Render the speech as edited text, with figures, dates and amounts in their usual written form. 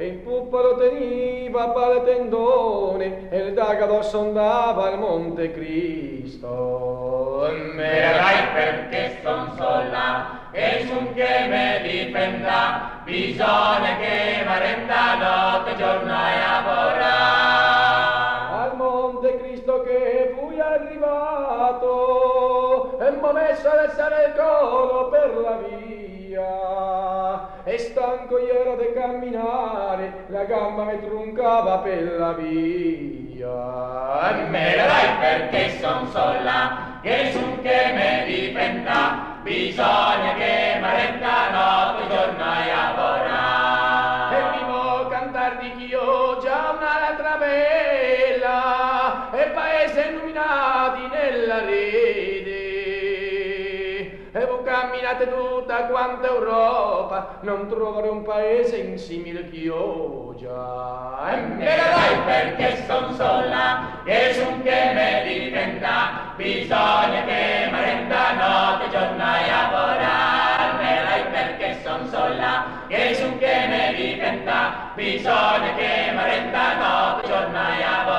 e il puppo lo teniva per tendone e il daga addosso andava al Monte Cristo. Verai perché son sola e sun che me difenda, bisogna che mi renda notte, giorno e lavorare. Al Monte Cristo che fui arrivato e m'ho messo ad essere il colo per la via e stanco ero di camminare, la gamba mi truncava per la via. Me la dai perché son sola che sun che me difenda, bisogna che mi renda notte, giorno e lavorare. E mi vo cantar di chi ho già un'altra bella e paesi illuminati nella rete e voi camminate tutta quanta Europa, non trovare un paese in simile Chioggia. Me la dai perché son sola che sun che me difenda, bisogna che mi renda notte, giorno e lavorare. Me la dai perché son sola che sun che me difenda, bisogna che mi renda notte, giorno e lavorare.